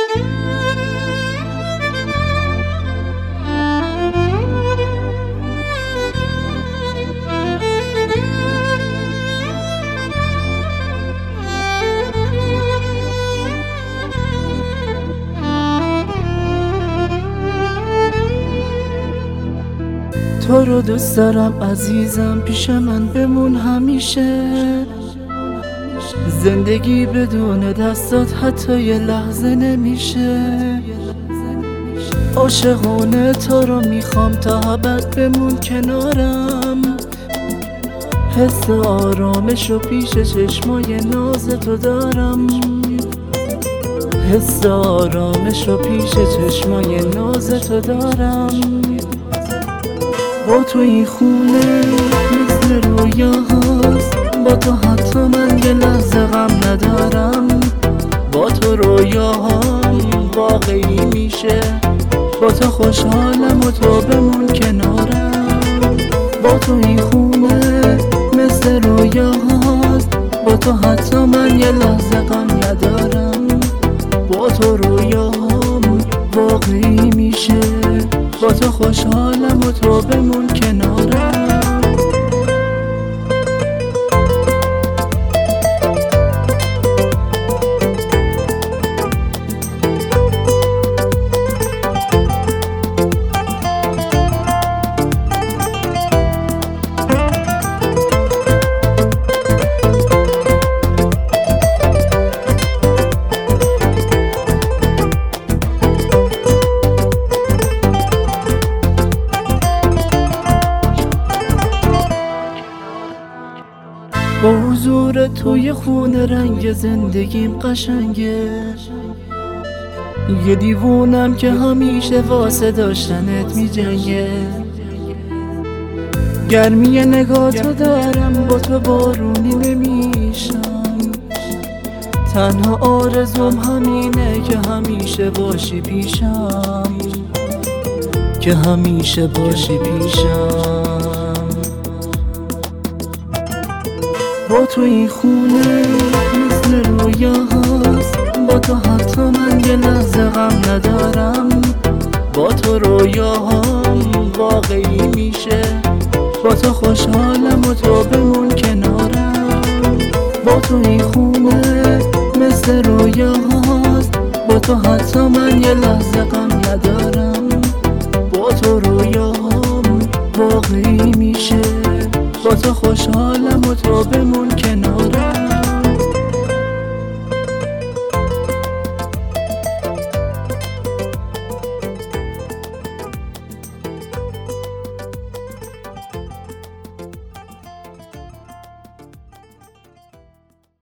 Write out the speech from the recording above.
تو رو دوست دارم عزیزم، پیش من بمون همیشه. زندگی بدون دستات حتی یه لحظه نمیشه. عاشقانه تو رو میخوام تا ابد بمون کنارم. حس آرامش و پیش چشمای ناز تو دارم. حس آرامش و پیش چشمای ناز تو دارم. با تو این خونه مثل رویاهاست، با تو حتی من یه لحظه غم ندارم. با تو رویاهام واقعی میشه، با تو خوشحالم و تو بمون کنارم. با تو این خونه مثل رویاهاست، با تو حتی من یه لحظه غم ندارم. با تو رویاهام واقعی میشه، با تو خوشحالم و تو بمون کنارم. با حضور توی خونه رنگ زندگیم قشنگه. یه دیوونم که همیشه واسه داشتنت میجنگه. گرمی نگاتو دارم، با تو بارونی نمیشم. تنها آرزوم همینه که همیشه باشی پیشم، که همیشه باشی پیشم. با تو این خونه مثل رویاهاست، با تو حتی من یه لحظه غم ندارم. با تو رویاهام واقعی میشه، با تو خوشحالم و تو بمون کنارم. با تو این خونه مثل رویاهاست، با تو حتی من یه لحظه غم ندارم. با تو رویاهام واقعی میشه، با تو خوشحالم و تو بمون کنارم.